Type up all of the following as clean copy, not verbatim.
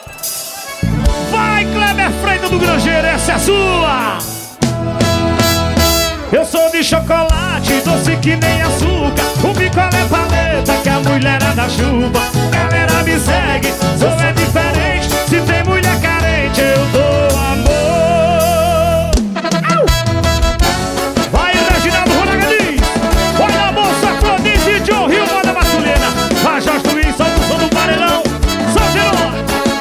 Vai, Kleber Freitas do Grangeiro, essa é sua. Eu sou de chocolate, doce que nem açúcar. O picolé paleta que a mulherada chupa. Galera me segue, sou é diferente. Se tem mulher carente, eu dou amor. Vai, Reginaldo Ronagadinho. Vai na moça, Clodice, John Rio, manda masculina. Vai, Jorge Luiz, solta o som do paredão. Solte nós.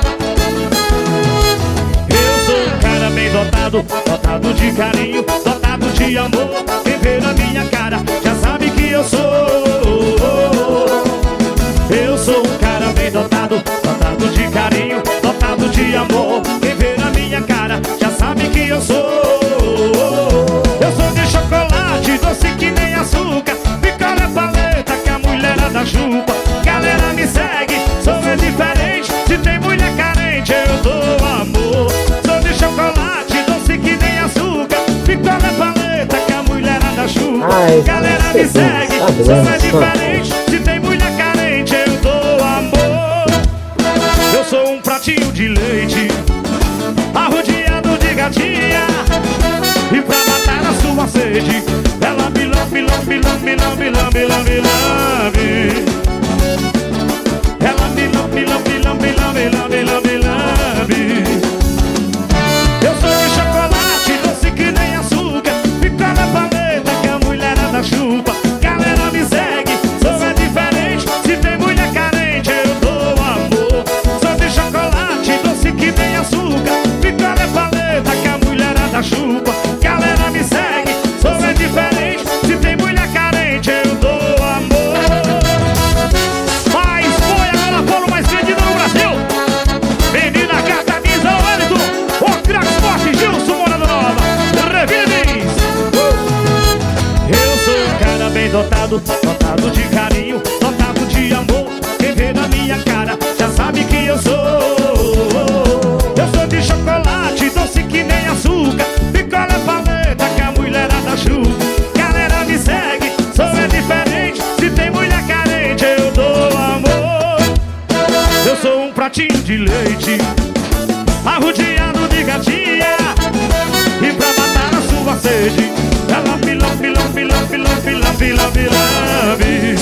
Eu sou um cara bem dotado, dotado de carinho, dotado de amor. Quem vê na minha cara já sabe que eu sou. Eu sou um cara bem dotado, dotado de carinho, dotado de amor. Quem vê na minha cara já sabe que eu sou. Eu sou de chocolate, doce que nem açúcar. Picolé paleta que a mulherada chupa. Galera me segue, sou é diferente. Se tem mulher carente eu dou amor. Sou de chocolate, doce que nem açúcar. Picolé paleta que a mulherada chupa. Galera me segue, sou é diferente. Se tem mulher carente eu dou amor. Eu sou um pratinho de leite arrodeado de gatinha. E pra matar a sua sede ela me lambe, lambe, lambe, lambe, lambe, lambe, lambe. Ela me lambe, lambe, lambe, lambe, lambe, lambe, lambe. Eu sou de chocolate, doce que nem açúcar. Picolé paleta que a mulherada chupa. Galera me segue, sou é diferente. Se tem mulher carente eu dou amor. Sou de chocolate, doce que nem açúcar. Picolé paleta que a mulherada chupa. Galera me segue, sou é diferente. Se tem mulher carente eu dou amor. Mas foi agora foram mais vendido no Brasil. Menina Cataniza, Wellington, o craque forte Gilson Morando Nova, Revires. Eu sou um cara bem dotado, dotado de carinho, dotado de amor. Quem vê na minha cara já sabe que eu sou. Eu sou de chocolate, doce que nem açúcar. Picolé paleta que a mulherada chupa. Galera me segue, sou é diferente. Se tem mulher carente eu dou amor. Eu sou um pratinho de leite arrodeado de gatinha. E pra matar a sua sede ela me lambe, lambe, lambe, lambe, lambe, lambe, lambe.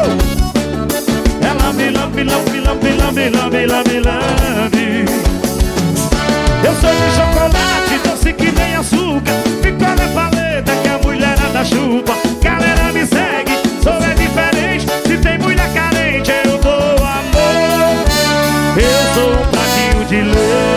Ela me lambe, lambe, lambe, lambe, lambe, lambe, lambe. Eu sou de chocolate, doce que nem açúcar. Picolé paleta que a mulherada chupa. Galera me segue, sou é diferente. Se tem mulher carente eu dou amor. Eu sou um pratinho de leite